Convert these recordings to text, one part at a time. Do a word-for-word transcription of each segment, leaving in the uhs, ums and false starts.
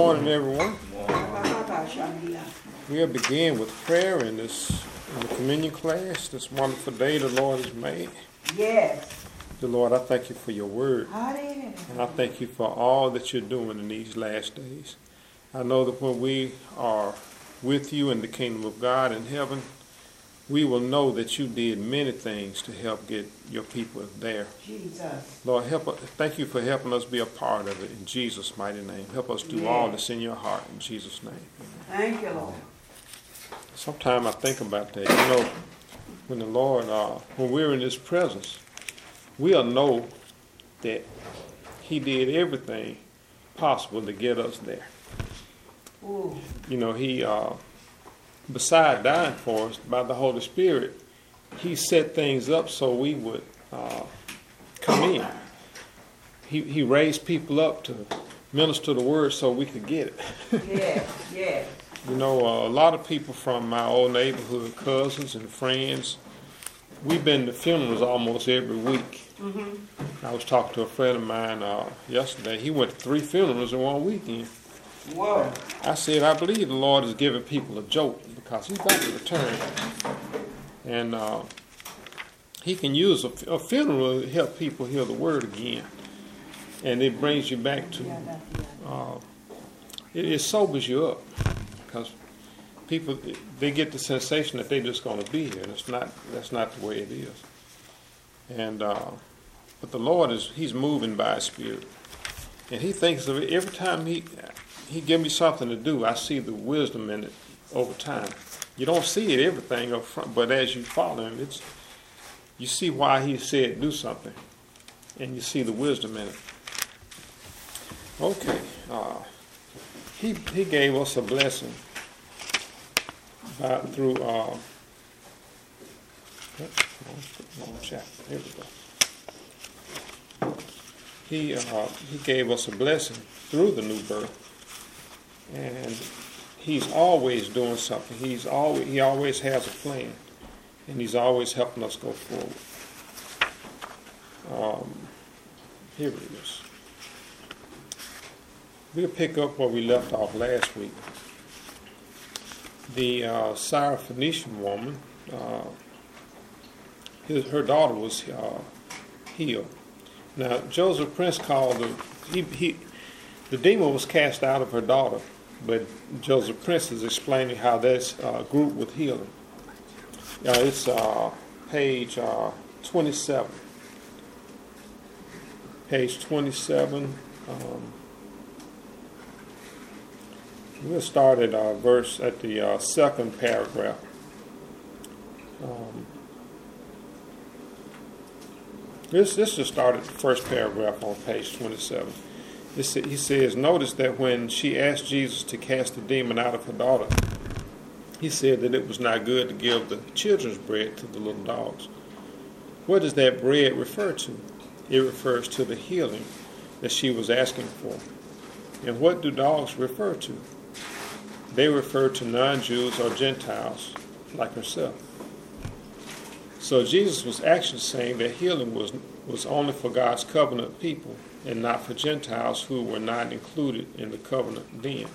morning, everyone. We'll begin with prayer in this in the communion class. This wonderful day the Lord has made. Yes. The Lord, I thank you for your word. Hallelujah. And I thank you for all that you're doing in these last days. I know that when we are with you in the kingdom of God in heaven, we will know that you did many things to help get your people there. Jesus. Lord, help us. Thank you for helping us be a part of it in Jesus' mighty name. Help us do Yes. all that's in your heart in Jesus' name. Thank you, Lord. Sometimes I think about that. You know, when the Lord, uh, when we're in His presence, we'll know that He did everything possible to get us there. Ooh. You know, He, uh, beside dying for us by the Holy Spirit, He set things up so we would uh, come in. He He raised people up to minister the word so we could get it. Yes, yes. You know, uh, a lot of people from my old neighborhood, cousins and friends, we've been to funerals almost every week. Mm-hmm. I was talking to a friend of mine uh, yesterday. He went to three funerals in one weekend. Whoa. I said, I believe the Lord is giving people a jolt because He's about to return. And uh, He can use a, a funeral to help people hear the word again. And it brings you back to, uh, it, it sobers you up. Because people, they get the sensation that they're just going to be here, and it's not. That's not the way it is. And uh, but the Lord is, He's moving by His Spirit, and He thinks of it every time He He give me something to do. I see the wisdom in it over time. You don't see it everything up front, but as you follow Him, it's you see why He said do something, and you see the wisdom in it. Okay. Uh, He he gave us a blessing by, through uh, wrong chapter. Here we go. He uh, he gave us a blessing through the new birth, and He's always doing something. He's always he always has a plan, and He's always helping us go forward. Um, here it is. We'll pick up where we left off last week. The uh, Syrophoenician woman, uh, his, her daughter was uh, healed. Now, Joseph Prince called the, he, he, the demon was cast out of her daughter, but Joseph Prince is explaining how this uh, group with healing. Uh, it's uh, page uh, twenty-seven. Page twenty-seven. Um, We'll start at uh, verse at the uh, second paragraph. Um, this this just started the first paragraph on page twenty-seven. This, he says, notice that when she asked Jesus to cast the demon out of her daughter, He said that it was not good to give the children's bread to the little dogs. What does that bread refer to? It refers to the healing that she was asking for. And what do dogs refer to? They refer to non-Jews or Gentiles like herself. So Jesus was actually saying that healing was was only for God's covenant people and not for Gentiles who were not included in the covenant then.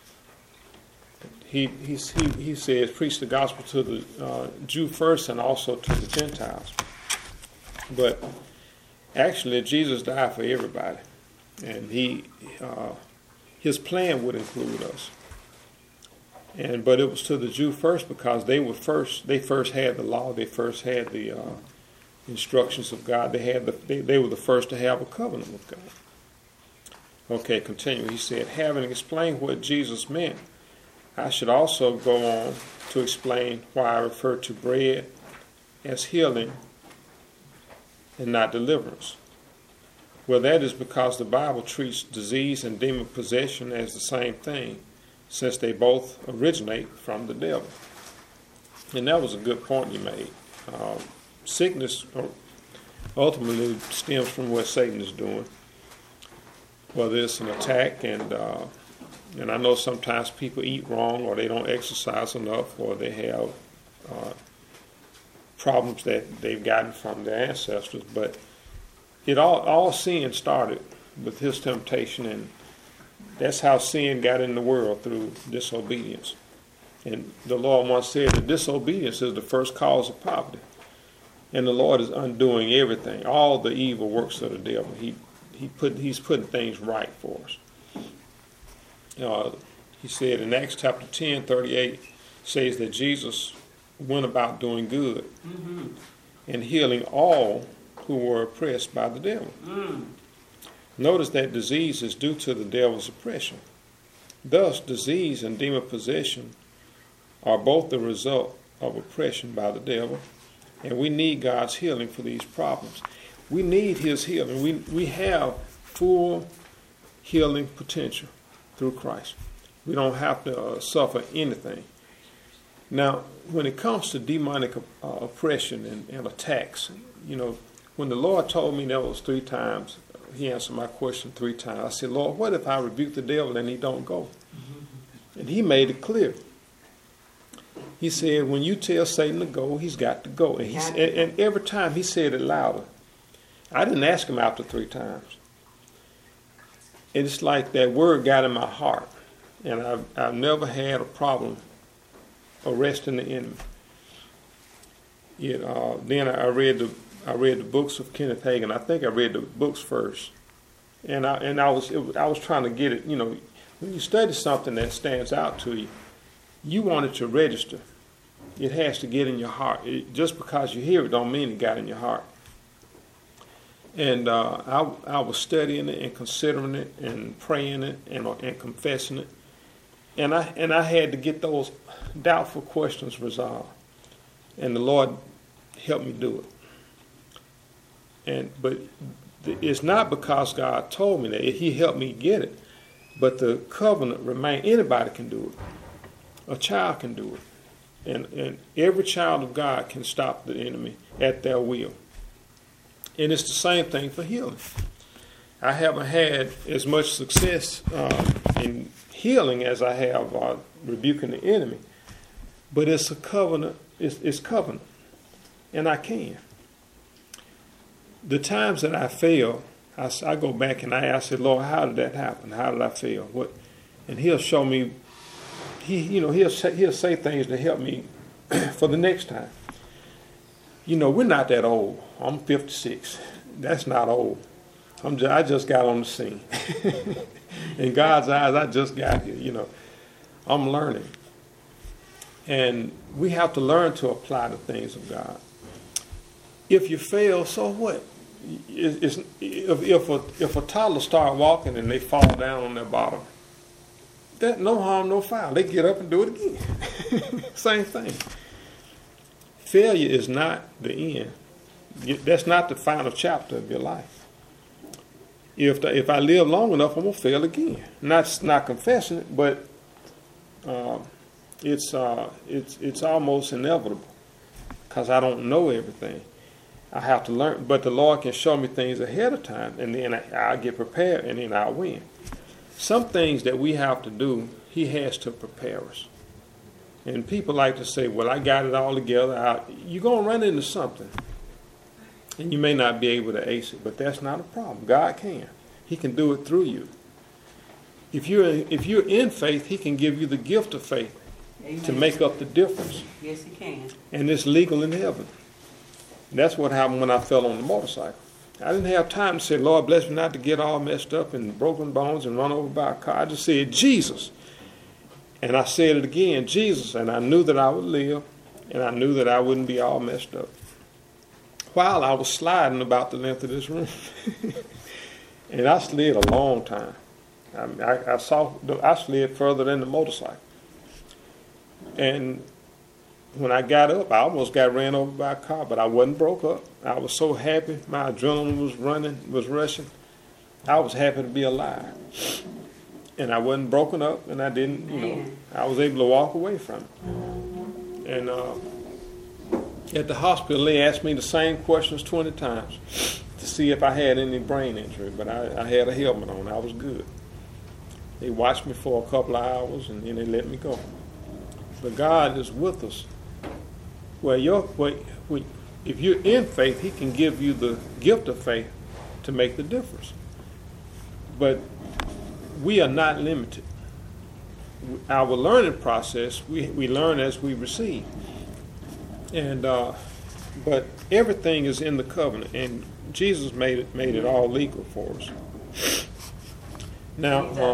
He he he, he says, preach the gospel to the uh, Jew first and also to the Gentiles. But actually, Jesus died for everybody, and he uh, his plan would include us. And but it was to the Jew first because they were first. They first had the law. They first had the uh, instructions of God. They had the. They, they were the first to have a covenant with God. Okay, continue. He said, having explained what Jesus meant, I should also go on to explain why I refer to bread as healing and not deliverance. Well, that is because the Bible treats disease and demon possession as the same thing, since they both originate from the devil. And that was a good point you made. Uh, sickness ultimately stems from what Satan is doing, whether it's an attack, and uh, and I know sometimes people eat wrong, or they don't exercise enough, or they have uh, problems that they've gotten from their ancestors. But it all all sin started with his temptation, and That's how sin got in the world, through disobedience. And the Lord once said that disobedience is the first cause of poverty. And the Lord is undoing everything, all the evil works of the devil. He he put he's putting things right for us. Uh, he said in Acts chapter ten, thirty-eight, says that Jesus went about doing good mm-hmm. and healing all who were oppressed by the devil. Mm. Notice that disease is due to the devil's oppression. Thus, disease and demon possession are both the result of oppression by the devil, and we need God's healing for these problems. We need his healing. We, we have full healing potential through Christ. We don't have to uh, suffer anything. Now, when it comes to demonic uh, oppression and, and attacks, you know, when the Lord told me that was three times, he answered my question three times. I said, Lord, what if I rebuke the devil and he don't go? Mm-hmm. And he made it clear. He said, when you tell Satan to go, he's got to go. And, he, and, and every time he said it louder. I didn't ask him after three times. And it's like that word got in my heart. And I've, I've never had a problem arresting the enemy. It, uh, then I read the I read the books of Kenneth Hagin. I think I read the books first, and I and I was it, I was trying to get it. You know, when you study something that stands out to you, you want it to register. It has to get in your heart. It, just because you hear it don't mean it got in your heart. And uh, I I was studying it and considering it and praying it and and confessing it, and I and I had to get those doubtful questions resolved, and the Lord helped me do it. And but it's not because God told me that. He helped me get it. But the covenant remains. Anybody can do it. A child can do it. And, and every child of God can stop the enemy at their will. And it's the same thing for healing. I haven't had as much success uh, in healing as I have uh, rebuking the enemy. But it's a covenant. It's, it's covenant. And I can. The times that I fail, I, I go back and I ask, Lord, how did that happen? How did I fail? What? And he'll show me, he, you know, he'll say, he'll say things to help me for the next time. You know, we're not that old. I'm fifty-six. That's not old. I'm just, I just got on the scene. In God's eyes, I just got here, you know. I'm learning. And we have to learn to apply the things of God. If you fail, so what? It's, if, if, a, if a toddler start walking and they fall down on their bottom, that no harm, no foul. They get up and do it again. Same thing. Failure is not the end. That's not the final chapter of your life. If the, if I live long enough, I'm gonna fail again. Not not confessing it, but uh, it's uh, it's it's almost inevitable because I don't know everything. I have to learn, but the Lord can show me things ahead of time, and then I, I'll get prepared, and then I'll win. Some things that we have to do, He has to prepare us. And people like to say, well, I got it all together. I, you're going to run into something, and you may not be able to ace it, but that's not a problem. God can. He can do it through you. If you're, if you're in faith, He can give you the gift of faith. Amen. To make up the difference. Yes, He can. And it's legal in heaven. That's what happened when I fell on the motorcycle. I didn't have time to say, Lord, bless me not to get all messed up and broken bones and run over by a car. I just said, Jesus. And I said it again, Jesus. And I knew that I would live, and I knew that I wouldn't be all messed up. While I was sliding about the length of this room. And I slid a long time. I, I, I saw I slid further than the motorcycle. And when I got up, I almost got ran over by a car, but I wasn't broke up. I was so happy. My adrenaline was running, was rushing. I was happy to be alive. And I wasn't broken up, and I didn't, you know, I was able to walk away from it. And uh, at the hospital, they asked me the same questions twenty times to see if I had any brain injury, but I, I had a helmet on. I was good. They watched me for a couple of hours, and then they let me go. But God is with us. Well, your, well, if you're in faith, He can give you the gift of faith to make the difference. But we are not limited. Our learning process, we, we learn as we receive. And uh, but everything is in the covenant, and Jesus made it made it all legal for us. Now, uh,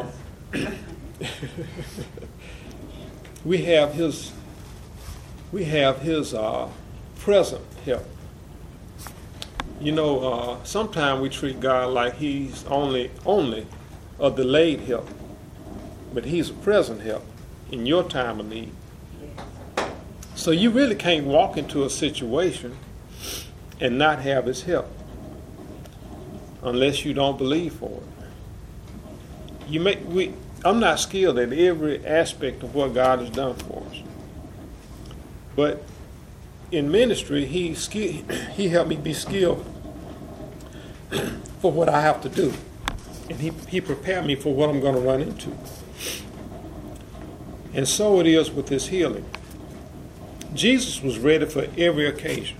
we have his we have his uh, present help. You know, uh, sometimes we treat God like he's only only a delayed help, but he's a present help in your time of need. So you really can't walk into a situation and not have his help unless you don't believe for it. You make we. I'm not skilled at every aspect of what God has done for us, but in ministry, he skill, he helped me be skilled for what I have to do, and he he prepared me for what I'm going to run into. And so it is with this healing. Jesus was ready for every occasion,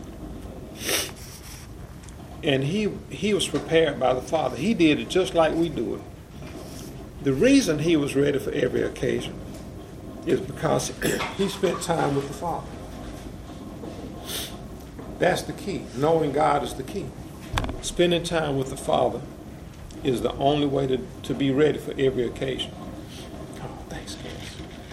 and he he was prepared by the Father. He did it just like we do it. The reason he was ready for every occasion is because he spent time with the Father. That's the key. Knowing God is the key. Spending time with the Father is the only way to, to be ready for every occasion. Oh, thanks, guys.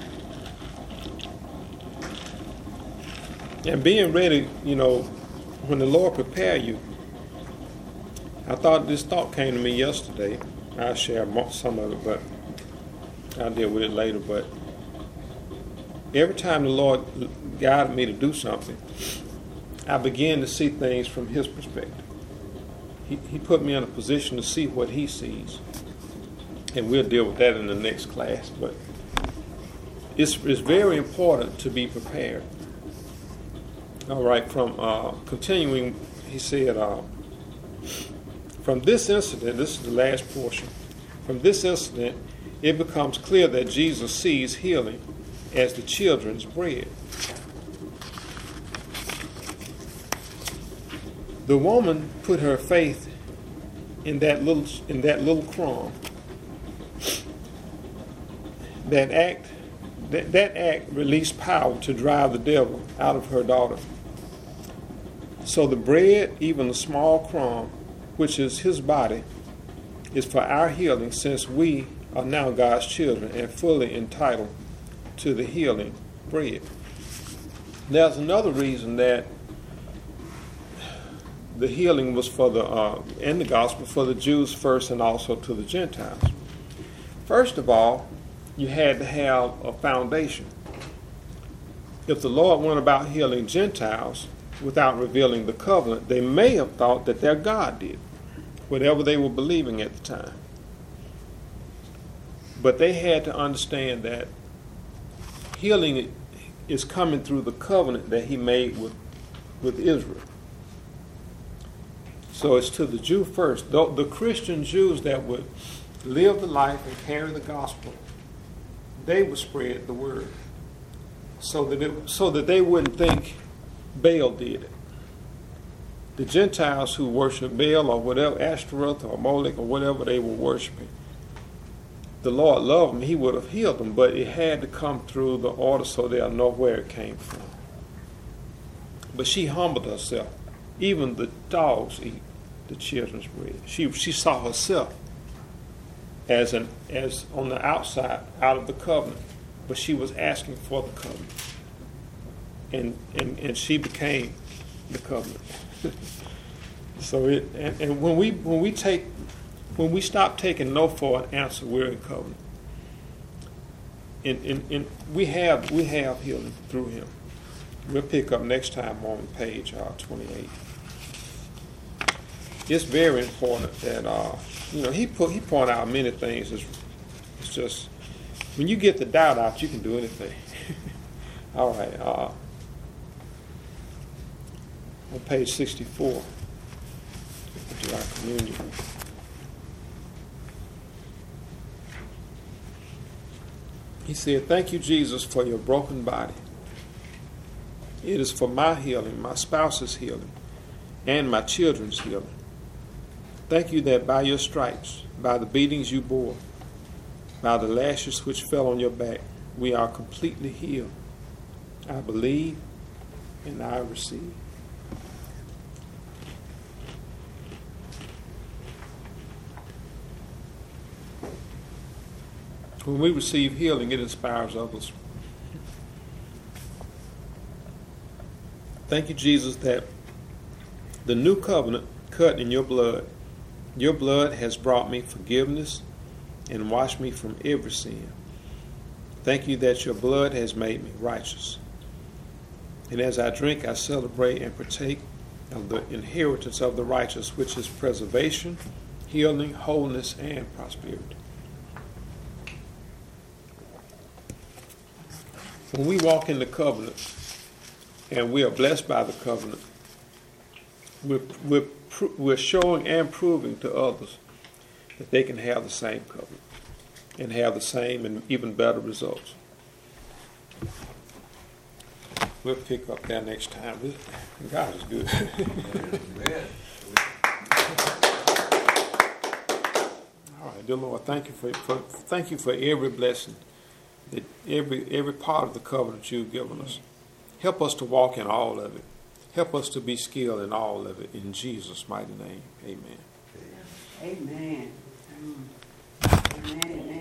And being ready, you know, when the Lord prepare you, I thought this thought came to me yesterday. I'll share some of it, but I'll deal with it later. But every time the Lord guided me to do something, I began to see things from his perspective. He, he put me in a position to see what he sees. And we'll deal with that in the next class. But it's, it's very important to be prepared. All right, from uh, continuing, he said, uh, from this incident, this is the last portion, from this incident, it becomes clear that Jesus sees healing as the children's bread. The woman put her faith in that little in that little crumb. That act that, that act released power to drive the devil out of her daughter. So the bread, even the small crumb, which is his body, is for our healing, since we are now God's children and fully entitled to the healing bread. There's another reason that the healing was for the, uh, in the gospel, for the Jews first and also to the Gentiles. First of all, you had to have a foundation. If the Lord went about healing Gentiles without revealing the covenant, they may have thought that their God did, whatever they were believing at the time. But they had to understand that healing is coming through the covenant that he made with, with Israel. So it's to the Jew first. The, the Christian Jews that would live the life and carry the gospel, they would spread the word so that it, so that they wouldn't think Baal did it. The Gentiles who worship Baal or whatever, Ashtaroth or Molech or whatever they were worshiping, the Lord loved them, he would have healed them, but it had to come through the order so they'll know where it came from. But she humbled herself. Even the dogs eat the children's bread. She she saw herself as an as on the outside, out of the covenant, but she was asking for the covenant. And and, and she became the covenant. So it and, and when we when we take when we stop taking no for an answer, we're in covenant. And, and, and we have we have healing through him. We'll pick up next time on page uh, twenty-eight. It's very important that uh, you know he put he pointed out many things. It's, it's just when you get the doubt out, you can do anything. All right. Uh, on page sixty-four, we do our communion. He said, "Thank you, Jesus, for your broken body. It is for my healing, my spouse's healing, and my children's healing. Thank you that by your stripes, by the beatings you bore, By the lashes which fell on your back, we are completely healed. I believe and I receive. When we receive healing, it inspires others. Thank you, Jesus, that the new covenant cut in your blood, your blood has brought me forgiveness and washed me from every sin. Thank you that your blood has made me righteous. And as I drink, I celebrate and partake of the inheritance of the righteous, which is preservation, healing, wholeness, and prosperity. When we walk in the covenant and we are blessed by the covenant, we're, we're, we're showing and proving to others that they can have the same covenant and have the same and even better results. We'll pick up there next time. God is good. All right, dear Lord, thank you for, for thank you for every blessing, that every every part of the covenant you've given us. Help us to walk in all of it. Help us to be skilled in all of it. In Jesus' mighty name, amen. Amen. Amen. Amen.